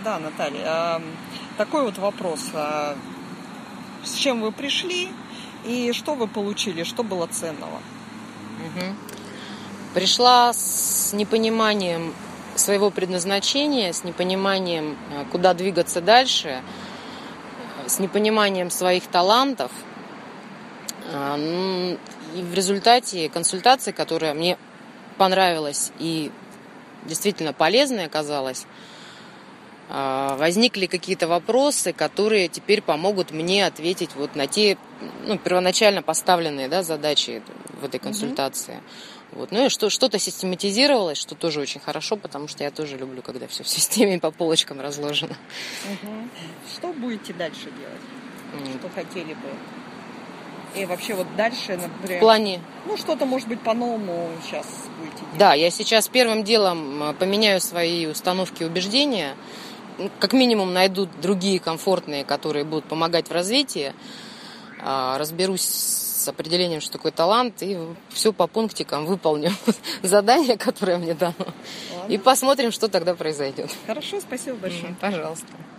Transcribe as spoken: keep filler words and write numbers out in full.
Да, Наталья, а, такой вот вопрос. А, с чем вы пришли и что вы получили, что было ценного? Угу. Пришла с непониманием своего предназначения, с непониманием, куда двигаться дальше, с непониманием своих талантов. И в результате консультации, которая мне понравилась и действительно полезной оказалась, возникли какие-то вопросы, которые теперь помогут мне ответить вот на те, ну, первоначально поставленные, да, задачи в этой консультации. Mm-hmm. Вот. Ну и что, что-то систематизировалось, что тоже очень хорошо, потому что я тоже люблю, когда все в системе по полочкам разложено. Mm-hmm. Что будете дальше делать? Mm-hmm. Что хотели бы? И вообще вот дальше, например... В плане... Ну, что-то, может быть, по-новому сейчас будете делать. Да, я сейчас первым делом поменяю свои установки и убеждения. Как минимум найду другие комфортные, которые будут помогать в развитии. Разберусь с определением, что такое талант, и все по пунктикам выполню задание, которое мне дано. Ладно. И посмотрим, что тогда произойдет. Хорошо, спасибо большое. Пожалуйста.